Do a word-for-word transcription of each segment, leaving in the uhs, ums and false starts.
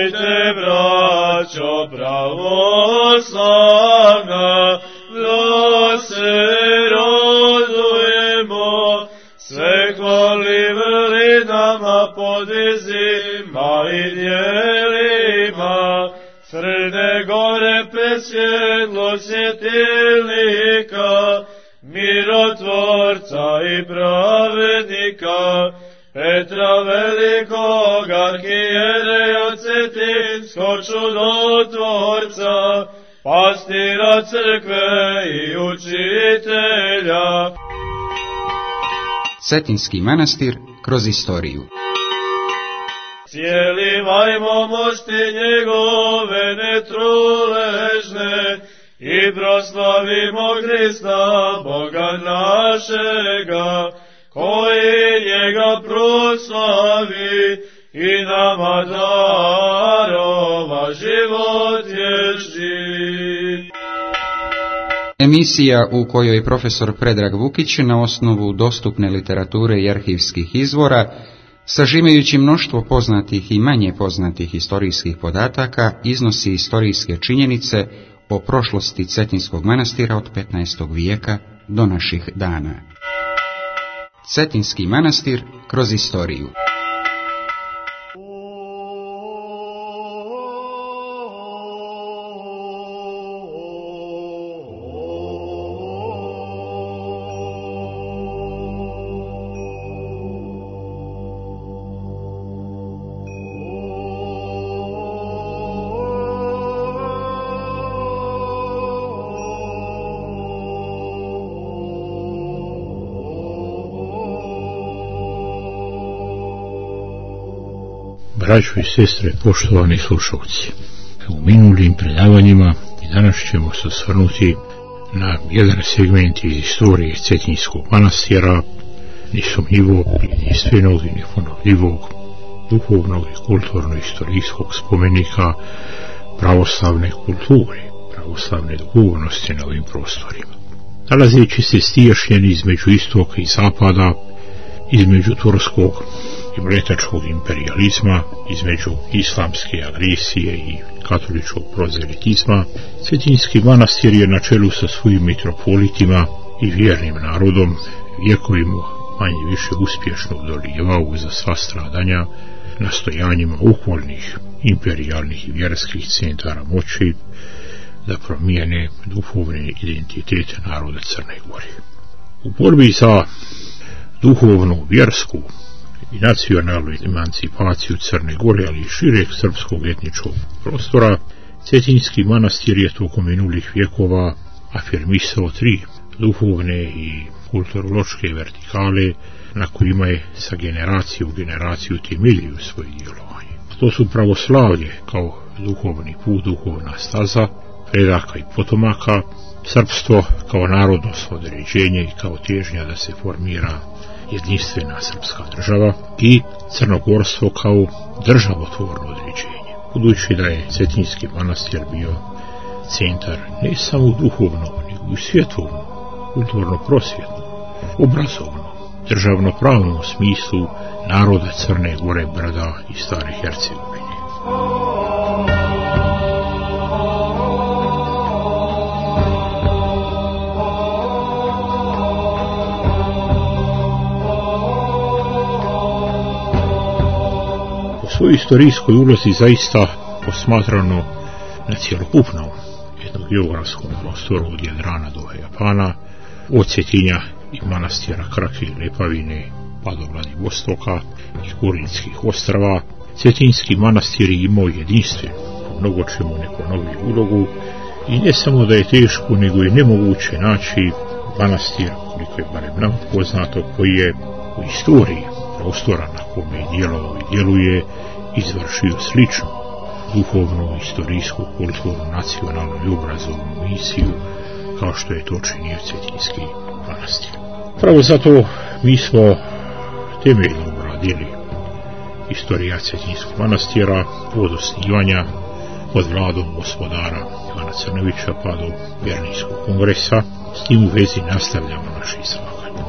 Hajde, braćo pravoslavna, da se radujemo, sve hvali vrlinama, podvizima i djelima, Crne Gore presvjetlo svjetilnika, mirotvorca i pravednika, Petra velikog arhijereja cetinskog čudotvorca, pastira crkve i učitelja. Cetinski manastir kroz istoriju. Cijelivajmo mošti njegove netruležne i proslavimo Hrista, Boga našega, koji njega proslavi i nama darova život vječni. Emisija u kojoj profesor Predrag Vukić na osnovu dostupne literature i arhivskih izvora, sažimajući mnoštvo poznatih i manje poznatih historijskih podataka, iznosi istorijske činjenice o prošlosti Cetinskog manastira od petnaestog vijeka do naših dana. Cetinski manastir kroz istoriju. Braćo i sestre, poštovani slušalci, u minulim predavanjima i danas ćemo se osvrnuti na jedan segment iz istorije Cetinskog manastira, nesumnjivog, jedinstvenog i neponovljivog, duhovnog i kulturno-istorijskog spomenika pravoslavne kulture, pravoslavne duhovnosti na ovim prostorima. Nalazeći se stijašnjen između istoka i zapada, između turskog i mletačkog imperijalizma, između islamske agresije i katoličkog prozelitizma, Cetinski manastir je na čelu sa svojim mitropolitima i vjernim narodom vjekovima manje više uspješno odolijevao za sva stradanja nastojanjima ukolnih imperijalnih i vjerskih centara moći da promijene duhovne identitete naroda Crne Gore. U borbi za duhovnu, vjersku i nacionalnu emancipaciju Crne Gore, ali i šireg srpskog etničkog prostora, Cetinski manastir je tokom minulih vjekova afirmisao tri duhovne i kulturološke vertikale na kojima je sa generacije u generaciju temeljio svoje djelovanje. To su pravoslavlje kao duhovni put, duhovna staza, predaka i potomaka, srpstvo kao narodno određenje i kao težnja da se formira jedinstvena srpska država i crnogorstvo kao državotvorno određenje. Budući da je Cetinski manastir bio centar ne samo duhovnog, nego i svjetovnog, kulturno-prosvjetnog, obrazovnog, državnopravnom smislu naroda Crne Gore, Brda i Stare Hercegovine. U istorijskoj ulozi zaista posmatrano na cjelokupnom jednog geografskom prostoru od Jadrana do Japana, od Cetinja i manastira Krake i Lepavine pa do Vladivostoka i Kurinskih ostrava, Cetinski manastir je imao jedinstvenu, po mnogo čemu neponovljivu ulogu i ne samo da je teško, nego je nemoguće naći manastir, koliko je barem nam poznato, koji je u istoriji prostora na kome je djelovao i djeluje izvršio sličnu duhovnu, istorijsku, kulturnu, nacionalnu i obrazovnu misiju kao što je to činio Cetinski manastir. Pravo zato mi smo temeljno obradili istorija Cetinskog manastira od osnivanja pod vladom gospodara Ivana Crnovića pa do Bernijskog kongresa. S tim u vezi nastavljamo naše izlaganje.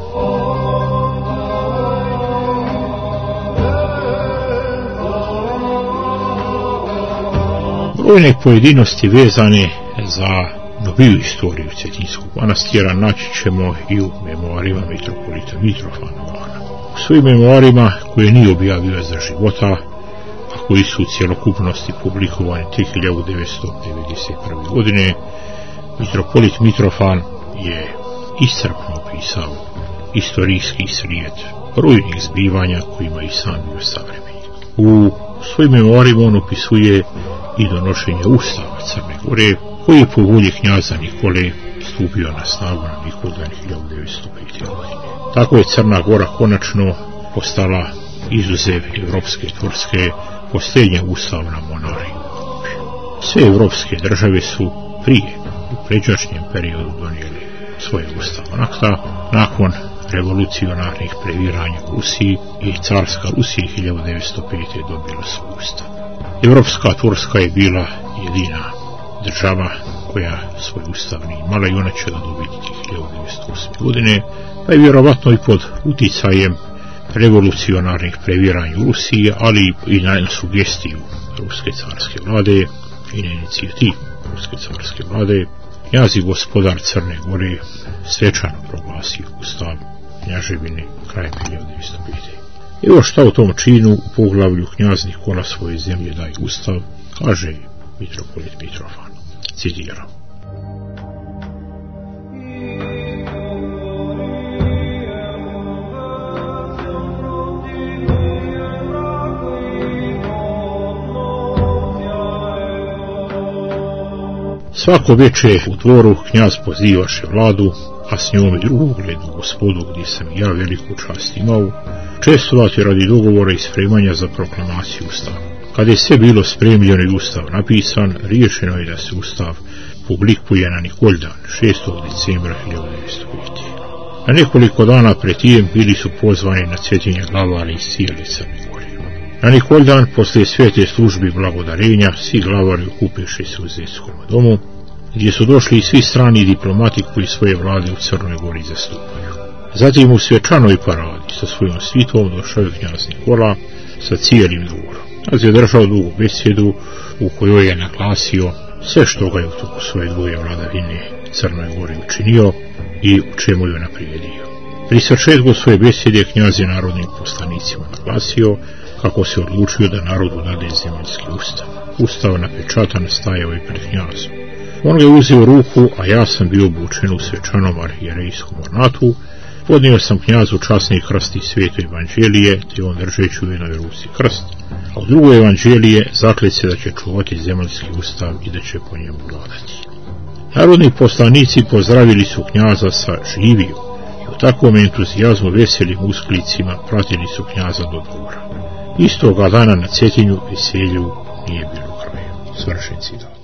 Brojne pojedinosti vezane za noviju istoriju Cetinskog manastira naći ćemo i u memoarima mitropolita Mitrofana Bana. U svojim memoarima koje nije objavio za života, a koji su u cjelokupnosti publikovani tek hiljadu devetsto devedeset prve. godine, mitropolit Mitrofan je iscrpno opisao istorijski slijed brojnih zbivanja kojima i sam bio savremenik. U svojim memoarima on opisuje i donošenje ustava Crne Gore, koji je po volji knjaza Nikole stupio na snagu na Nikoldan hiljadu devetsto pete. godine. Tako je Crna Gora konačno postala, izuzev evropske Turske, posljednja ustavna monarhija. Sve evropske države su prije, u pređašnjem periodu, donijeli svoje ustavne akta. Nakon revolucionarnih previranja u Rusiji i carska Rusija hiljadu devetsto pete. dobila svoj ustav. Evropska Turska je bila jedina država koja svoj ustav nije imala i ona će ga dobiti hiljadu devetsto osme. godine, pa je vjerovatno i pod uticajem revolucionarnih previranja u Rusiji, ali i na sugestiju ruske carske vlade i na inicijativu ruske carske vlade, knjaz i gospodar Crne Gore svečano proglasio ustav knjaževine krajem hiljadu devetsto pete. Evo šta u tom činu u poglavlju knjaz Nikola svoje zemlje daje ustav, kaže mitropolit Mitrofan. Citiram. Svako veče u dvoru knjaz pozivaše vladu, a s njom i drugu uglednu gospodu, gdje sam i ja veliku čast imao, čestovati radi dogovora i spremanja za proklamaciju ustava. Kada je sve bilo spremljeno i ustav napisan, riješeno je da se ustav publikuje na Nikoldan šestog decembra hiljadu devetsto pete. Na nekoliko dana pred tijem bili su pozvani na Cetinje glavari iz cijele Crne Gore. Na Nikoldan, posle svete službi blagodarenja, svi glavari okupeše se u Zetskom domu, gdje su došli i svi strani diplomati koji svoje vlade u Crnoj Gori zastupaju. Zatim u svečanoj paradi sa svojom svitom došao je knjaz Nikola sa cijelim dvorom. Knjaz je držao dugu besjedu u kojoj je naglasio sve što ga je u toku svoje dvoje vladavine Crnoj Gori učinio i u čemu je naprijedio. Pri svršetku svoje besjede knjaz je narodnim poslanicima naglasio kako se odlučio da narodu dade zemaljski ustav. Ustav napečatan stajao je pred knjazom. On ga je uzeo u ruku, a ja sam bio obučen u svečanom arhijerejskom ornatu. Podnio sam knjazu časni krst i sveto evanđelije, te on držeći u jednoj ruci krst, a u drugoj evanđelije zaklet se da će čuvati zemaljski ustav i da će po njemu vladati. Narodni poslanici pozdravili su knjaza sa živiju i u takvom entuzijazmu veselim usklicima pratili su knjaza do dvora. Istoga dana na Cetinju veselju nije bilo kraja. Svršen citat.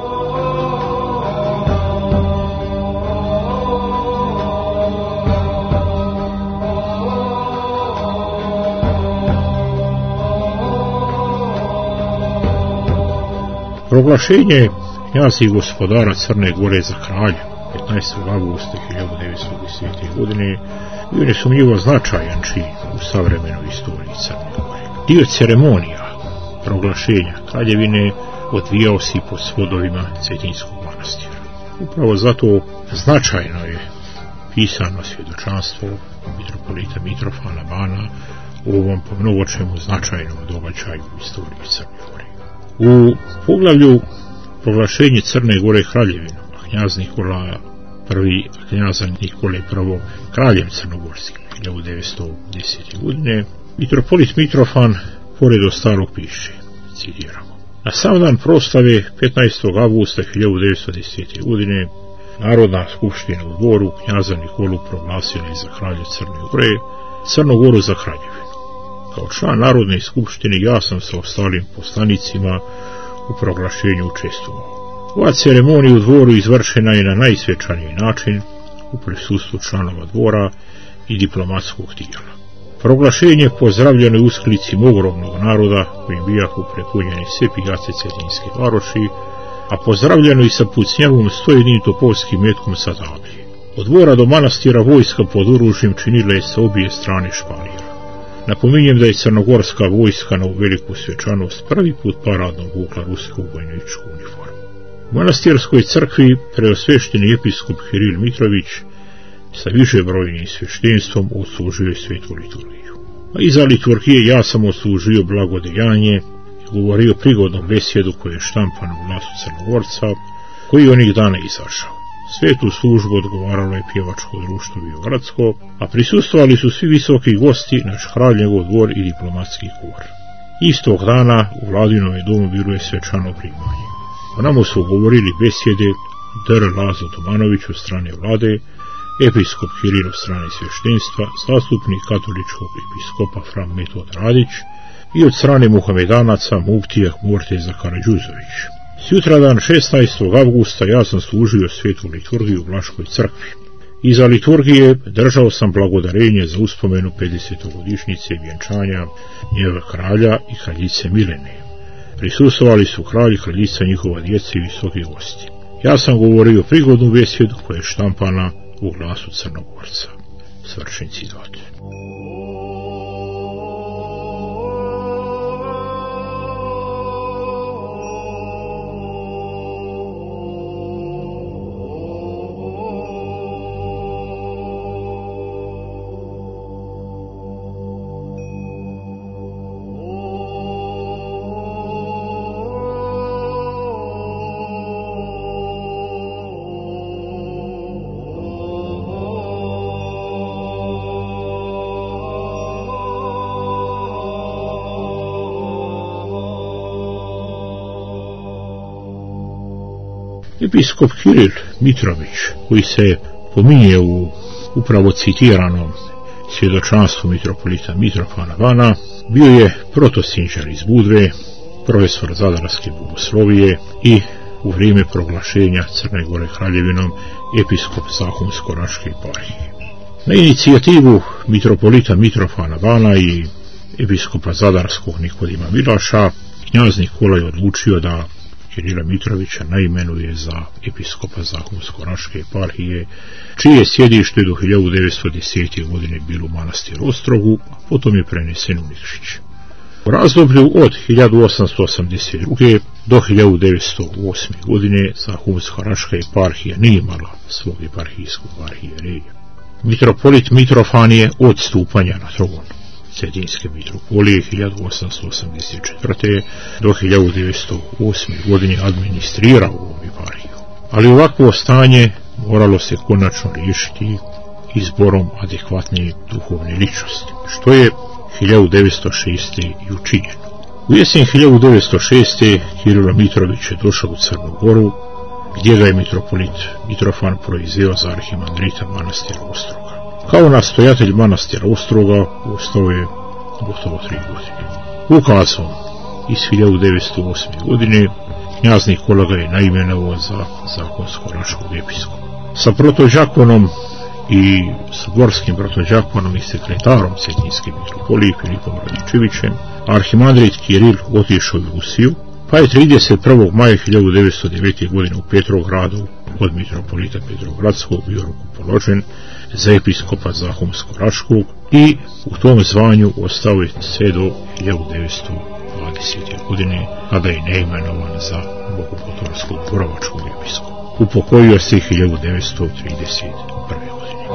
Proglašenje knjaza i gospodara Crne Gore za kralja petnaestog avgusta hiljadu devetsto desete. godine bio nesumnjivo značajan čin u savremenoj istoriji Crne Gore. Dio ceremonija proglašenja kraljevine odvijao se pod svodovima Cetinskog manastira. Upravo zato značajno je pisano svjedočanstvo mitropolita Mitrofana Bana u ovom po mnogo čemu značajnom događaju u istoriji Crne Gore. U poglavlju proglašenje Crne Gore kraljevinom, a knjaz Nikola prvi, a knjaza Nikole prvo kraljem crnogorskim hiljadu devetsto desete. godine, mitropolit Mitrofan pored ostalog piše, citiramo: na sam dan proslave petnaestog avgusta hiljadu devetsto desete. godine Narodna skupština u dvoru knjaza Nikolu proglasila je za kralja Crne Gore Crnu Goru za kraljevinu. Kao član Narodne skupštine ja sam sa ostalim poslanicima u proglašenju učestvovao. Ova ceremonija u dvoru izvršena je na najsvečaniji način u prisustvu članova dvora i diplomatskog tijela. Proglašenje pozdravljeno je usklicima ogromnog naroda kojim bijahu prepunjeni sve pijace Cetinske varoši, a pozdravljeno i sa pucnjavom sto jednim topovskim metkom sa tablje. Od dvora do manastira vojska pod oružjem činila je sa obje strane španira. Napominjem da je crnogorska vojska na ovu veliku svečanost prvi put paradno obukla rusku vojničku uniformu. U manastirskoj crkvi preosvešteni episkop Kiril Mitrović sa višebrojnim sveštenstvom odslužio je svetu liturgiju. A iza liturgije ja sam odslužio blagodejanje i govorio prigodnom besjedu koji je štampan u Glasu Crnogorca, koji onih dana izašao. Svetu službu odgovaralo je pjevačko društvo Biogradsko, a prisustvovali su svi visoki gosti, naš kralj, njegov dvor i diplomatski kor. Istog dana u Vladinom domu bilo je svečano primanje. O nama su govorili besjede dr. Lazo Tomanović od strane vlade, episkop Kiril od strane sveštenstva, zastupnik katoličkog episkopa Fra Metod Radić i od strane muhamedanaca muftija Morteza Karadžuzović. Sutradan šesnaestog avgusta ja sam služio svetu liturgiju u Vlaškoj crkvi. Iza liturgije držao sam blagodarenje za uspomenu pedesetogodišnjice vjenčanja njega kralja i kraljice Milene. Prisustvovali su kralj i kraljica, njihova djeca i visoki gosti. Ja sam govorio prigodnu besjedu koja je štampana u Glasu Crnogorca. Svršen citat. Episkop Kiril Mitrović, koji se pominje u upravo citiranom svjedočanstvu mitropolita Mitrofana Bana, bio je protosinđar iz Budve, profesor zadarske bogoslovije i u vrijeme proglašenja Crne Gore kraljevinom episkop Zahumsko-Raške eparhije. Na inicijativu mitropolita Mitrofana Bana i episkopa zadarskog Nikodima Milaša, knjaz Nikola je odlučio da Kirila Mitrovića naimenuje za episkopa Zahumsko-Raške eparhije, čije sjedište do hiljadu devetsto desete. godine bilo u manastiru Ostrogu, a potom je prenesen u Nikšić. U razdoblju od hiljadu osamsto osamdeset druge. do hiljadu devetsto osme. godine Zahumsko-Raška eparhija nije imala svog eparhijskog arhijereja. Mitropolit Mitrofan je od stupanja na tron Cetinske mitropolije hiljadu osamsto osamdeset četvrte. do hiljadu devetsto osme. godine administrirao ovom eparhiju. Ali ovakvo stanje moralo se konačno riješiti izborom adekvatne duhovne ličnosti, što je hiljadu devetsto šeste. i učinjeno. U jesen hiljadu devetsto šeste. Kirilo Mitrović je došao u Crnu Goru, gdje ga je mitropolit Mitrofan proizveo za arhimandrita manastira Ostroga. Kao nastojatelj manastira Ostroga ostao je gotovo tri godine. Ukazom iz hiljadu devetsto osme. godine knjaz Nikola ga je naimenovao za Zahumsko-Raškog episkopa. Sa protođakonom i sa gorskim protođakonom i sekretarom Cetinske mitropolije Filipom Radičevićem arhimandrit Kiril otišao u Rusiju, pa je trideset prvog maja hiljadu devetsto devete. godine u Petrogradu od mitropolita Petrogradskog bio rukopoložen za episkopa Zahumsko-Raškog i u tom zvanju ostao je sve do hiljadu devetsto dvadesete. godine, kada je neimenovan za bogopotorskog borovačkog episkopa. Upokojio se hiljadu devetsto trideset prve. godine.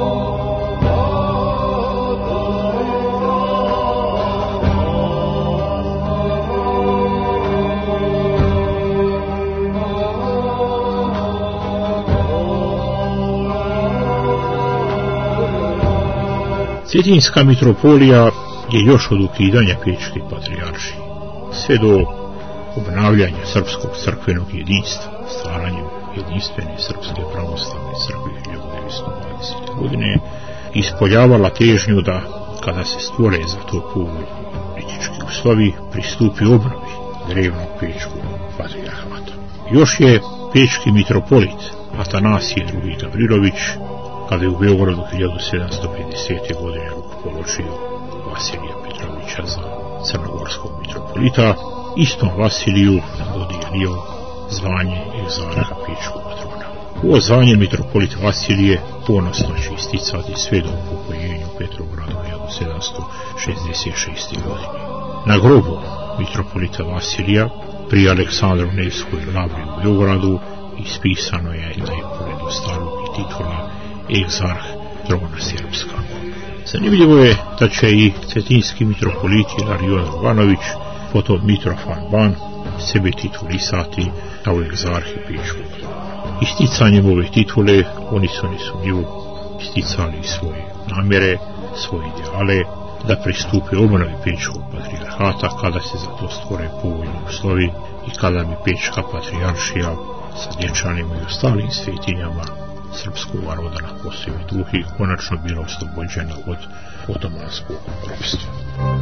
Cetinska mitropolija je još od ukidanja Pečke patrijaršije sve do obnavljanja srpskog crkvenog jedinstva, stvaranjem jedinstvene srpske pravoslavne crkve hiljadu devetsto dvadesete. godine ispoljavala težnju da, kada se stvore za to povoljni politički uslovi, pristupi obnovi drevnog pečkog patrijarhata. Još je pečki mitropolit Atanasije drugi. Gavrilović, kada je u Beogradu hiljadu sedamsto pedesete. godine rukopoložio Vasilija Petrovića za crnogorskog mitropolita, istom Vasiliju dodijelio zvanje egzarha pečkog patrona. Ovo zvanje mitropolit Vasilije ponosno će isticati sve do upokojenju Petrogradu hiljadu sedamsto šezdeset šeste. godine. Na grobu mitropolita Vasilija pri Aleksandru Nevskoj lavri u Beogradu ispisano je da je pored ostalog i titula egzarh trona srpskog. Zanimljivo je da će i cetinski mitropolit Ilarion Roganović, potom Mitrofan Ban, sebe titulisati kao egzarhi Pečkog trona. Isticanjem ove titule oni su nesumnjivo isticali svoje namjere, svoje ideale, da pristupe obnovi Pečkog patrijarhata kada se za to stvore povoljni uslovi i kada bi Pečka patrijaršija sa dječanima i ostalim svetinjama srpskog naroda na Kosovu i Metohiji konačno bila oslobođena od otomanskog ropstva.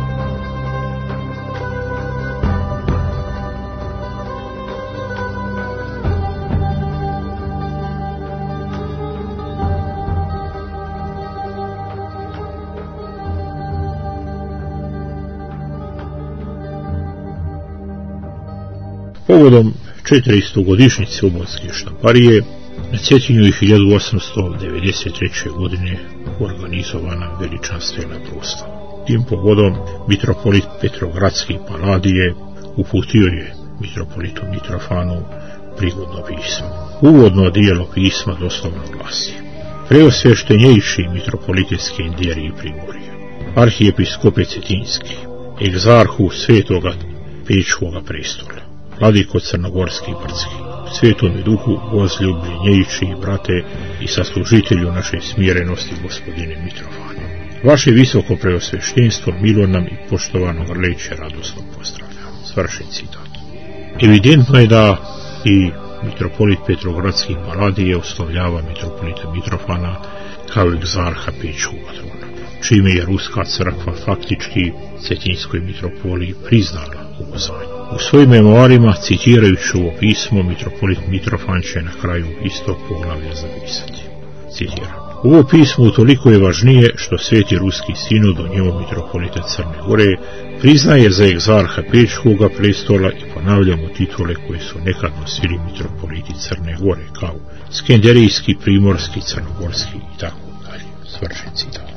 Povodom četiristogodišnjice Obodske štamparije na Cetinju je hiljadu osamsto devedeset treće. godine organizovana veličanstvena proslava. Tim povodom mitropolit Petrogradski Paladije uputio je mitropolitu Mitrofanu prigodno pismo. Uvodno dijelo pisma doslovno glasi: Preosveštenjejši mitropolite Skenderije i Primorje, arhijepiskope Cetinski, egzarhu svetoga Pečkoga prestola, vladiko Crnogorski i Brdski, svetome duhu возлюблjenjejši i brate i saslužitelju naše smirenosti gospodine Mitrofane. Vaše visoko preosveštenstvo milo nam i poštovano grleće radosno pozdravljam. Svršen citat. Evidentno je da i mitropolit Petrogradski Paladije oslovljava mitropolita Mitrofana kao egzarha Pečkoga trona, čime je Ruska crkva faktički Cetinskoj mitropoliji priznala ovo zvanje. U svojim memoarima, citirajući ovo pismo, mitropolit Mitrofan će na kraju istog poglavlja zapisati. Citiram: Ovo pismo utoliko je važnije što Sveti Ruski sinod o njemu mitropolita Crne Gore priznaje za egzarha Pečkoga prestola i ponavljamo titule koje su nekad nosili mitropoliti Crne Gore, kao Skenderijski, Primorski, Crnogorski i tako dalje. Svršen citat.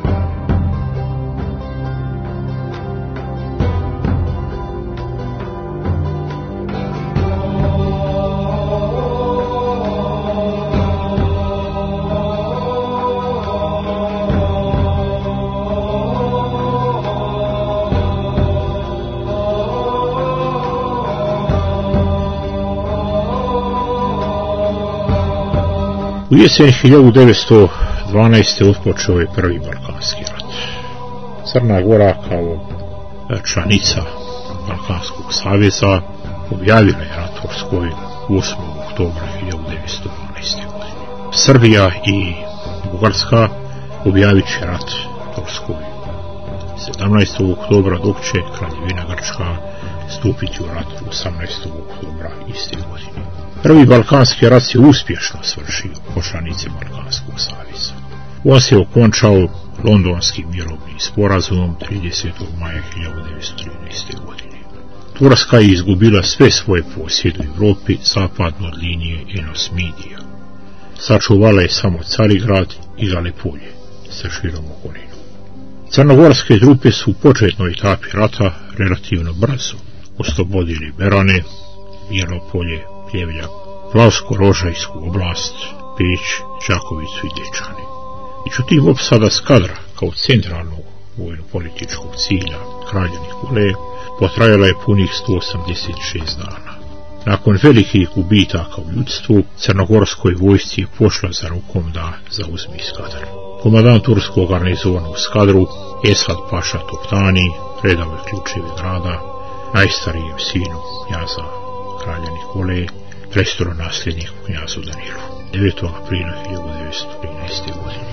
U jesen hiljadu devetsto dvanaeste. otpočeo je prvi Balkanski rat. Crna Gora kao članica Balkanskog saveza objavila je rat Turskoj osmog oktobra hiljadu devetsto dvanaeste. godine. Srbija i Bugarska objavit će rat Turskoj sedamnaestog oktobra, dok će Kraljevina Grčka stupiti u rat osamnaestog oktobra iste godine. Prvi Balkanski rat se uspješno svršio po članici Balkanskog saveza. On se okončao Londonskim mirovnim sporazumom tridesetog maja hiljadu devetsto trinaeste. godine. Turska je izgubila sve svoje posjede u Evropi zapadno od linije Enos Midija. Sačuvala je samo Carigrad i Galepolje sa širom okolinom. Crnogorske trupe su u početnoj etapi rata relativno brzo oslobodili Berane, Bijelopolje, Pljevljak, Plavsko-Rožajsku oblast, Peć, Čakovicu i Dečane. Međutim, opsada Skadra kao centralnog vojno-političkog cilja kralja Nikole potrajala je punih sto osamdeset šest dana. Nakon velikih gubitaka u ljudstvu, crnogorskoj vojsci je pošla za rukom da zauzmi Skadar. Komandant turskog garnizona u Skadru, Esad Paša Toptani, predao je ključeve grada najstarijem sinu knjaza kralja Nikole, prestolonasljedniku knjazu Danilu, devetog aprila hiljadu devetsto trinaeste. godine.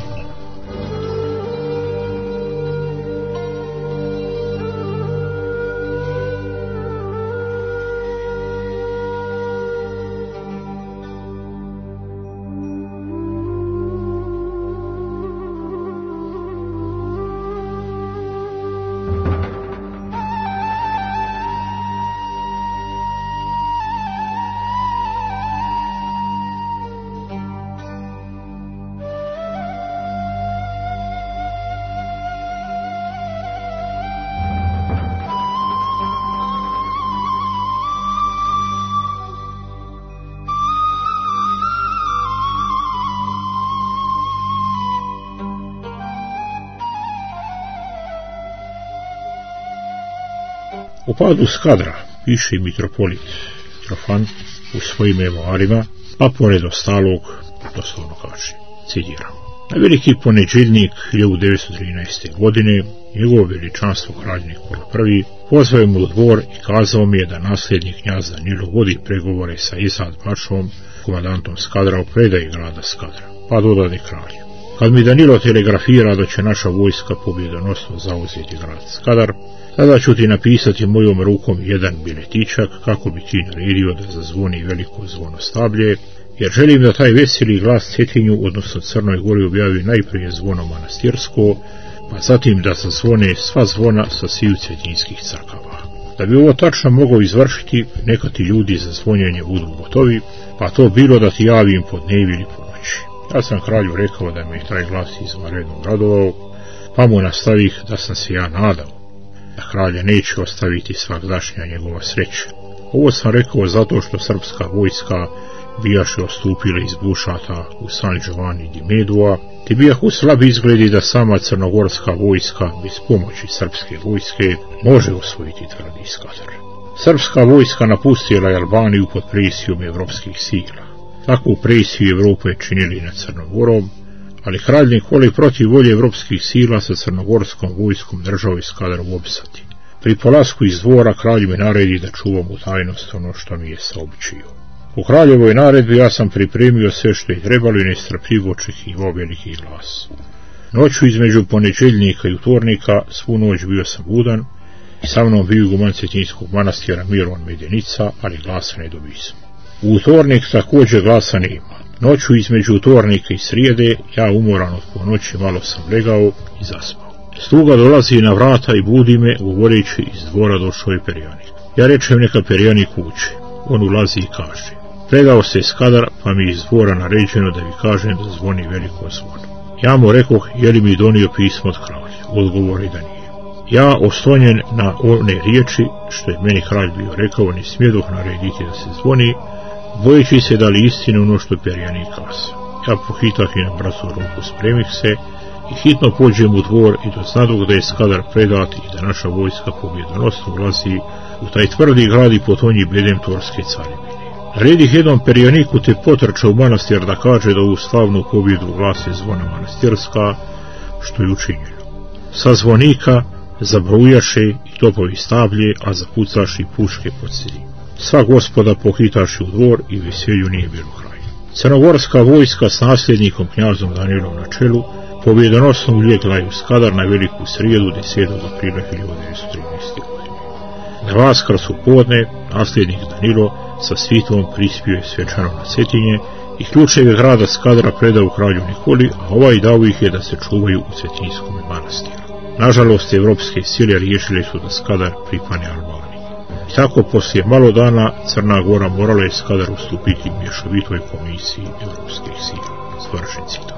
O padu Skadra piše mitropolit Mitrofan u svojim memoarima, a pored ostalog doslovno kaže, citiramo: na veliki poneđeljnik hiljadu devetsto trinaeste. godine njegovo veličanstvo kralj Nikola Prvi pozvao mu u dvor i kazao mi je da nasljednik knjaz Danilo vodi pregovore sa Izad Bačom, komandantom Skadra, o predaji grada Skadra, pa dodade kralju: kad mi Danilo telegrafira da će naša vojska pobjedonosno zauzeti grad Skadar, tada ću ti napisati mojom rukom jedan biletičak kako bi ti naredio da zazvoni veliko zvono Stablje, jer želim da taj veseli glas Cetinju, odnosno Crnoj Gori, objavi najprije zvono manastirsko, pa zatim da zazvone sva zvona sa sviju cetinjskih crkava. Da bi ovo tačno mogao izvršiti, neka ti ljudi za zvonjenje budu gotovi, pa to bilo da ti javim podnevi ili po noći. Ja sam kralju rekao da me taj glas izvanredno radovao, pa mu nastavih da sam se ja nadao da kralja neće ostaviti svagdašnja njegova sreća. Ovo sam rekao zato što srpska vojska bijaše ostupile iz bušata u San Giovanni di Medua, te bijahu slabi izgledi da sama crnogorska vojska bez pomoći srpske vojske može osvojiti tvrdi Skadar. Srpska vojska napustila je Albaniju pod presijom evropskih sila. Takvu presiju Evrope činili nad Crnogorom, ali kralj Nikoli protiv volje evropskih sila sa crnogorskom vojskom držao je Skadar u opsadi. Pri polasku iz dvora kralj mi naredi da čuvam u tajnost ono što mi je saobičio. U kraljevoj naredbi ja sam pripremio sve što je trebalo i nestrpljivo očekivao veliki glas. Noću između poneđeljnika i utornika svu noć bio sam budan i sa mnom bio iguman Cetinjskog manastira Miron Medenica, ali glasa ne dobismo. U utornik također glasa nema. Noću između utornika i srijede ja umoran od ponoći malo sam legao i zaspao. Sluga dolazi na vrata i budi me, govoreći iz dvora došao je perjanik. Ja rečem neka perjanik uče. On ulazi i kaže: predao se Skadar, pa mi iz dvora naređeno da mi kažem da zvoni veliko zvono. Ja mu rekoh, je li mi donio pismo od kralja? Odgovori da nije. Ja, oslonjen na one riječi što je meni kralj bio rekao, ni smjedoh narediti da se zvoni, bojeći se da li istine ono što perjanik kaza. Ja pohitah i na brzu ruku spremih se i hitno pođem u dvor i doznadog da je Skadar predat i da naša vojska pobjedonosno ulazi u taj tvrdi grad i potonji bedem Torske carevine. Naredih jednom perjaniku te potrča u manastir da kaže da u slavnu pobjedu glase zvona manastirska, što je učinjeno. Sa zvonika zabrujaše i topovi Stablje, a zapucaši puške po cili. Sva gospoda pohitaši u dvor i veselju nije bilo kraja. Crnogorska vojska s nasljednikom knjazom Danilom na čelu pobjedonosno uljegla je u Skadar na veliku srijedu desetog aprila hiljadu devetsto trinaeste. godine. Na Vaskrs u podne nasljednik Danilo sa svitom prispio je svečano na Cetinje i ključeve grada Skadra predao kralju Nikoli, a ovaj dao ih je da se čuvaju u Cetinjskom manastiru. Nažalost, evropske sile riješile su da Skadar pripane Albaniji. I tako poslije malo dana Crna Gora morala je Skadar ustupiti mješovitoj komisiji evropskih sila. Završen citat.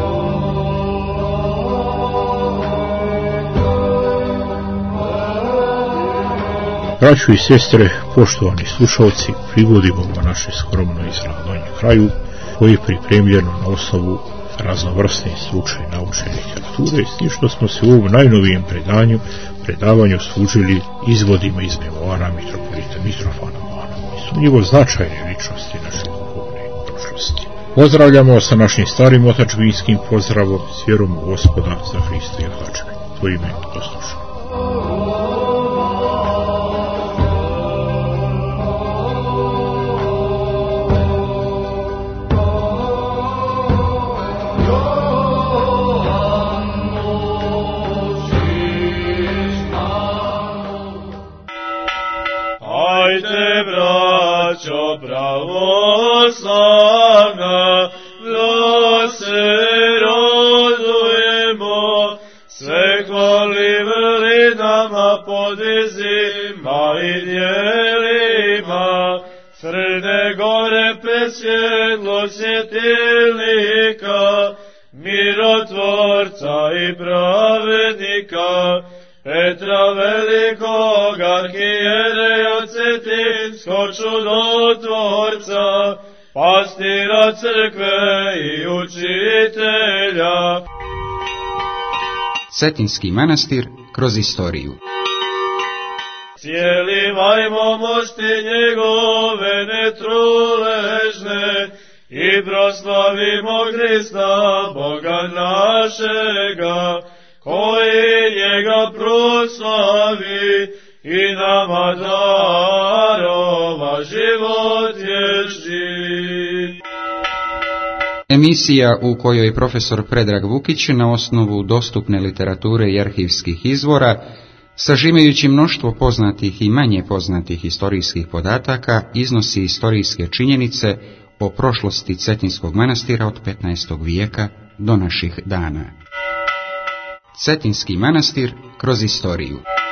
Braćo i sestre, poštovani slušalci, privodimo ovo naše skromno izlaganje kraju, koje je pripremljeno na osnovu raznovrsne stručne i naučne literature, s tim što smo se u ovom najnovijem predanju, predavanju služili izvodima iz memoara mitropolita Mitrofana Mana, nesumnjivo značajne ličnosti naše duhovne prošlosti. Pozdravljamo sa našim starim otačbinskim pozdravom, s vjerom u Gospoda za Hrista i Otačbe. To ime doslušamo. Pravoslavna, da se radujemo, sve hvali vrlinama, podvizima i djelima, Crne Gore presvjetlo svjetilnika, mirotvorca i pravednika, Petra velikog arhijereja Cetinskog čudotvorca, pastira crkve i učitelja. Cetinski manastir kroz istoriju. sjelivajmo mošti njegove netruležne i proslavimo Krista, Boga našega, koji njega proslavi i nama darova život vječni. Emisija u kojoj profesor Predrag Vukić na osnovu dostupne literature i arhivskih izvora, sažimajući mnoštvo poznatih i manje poznatih historijskih podataka, iznosi historijske činjenice o prošlosti Cetinskog manastira od petnaestog vijeka do naših dana. Cetinski manastir kroz istoriju.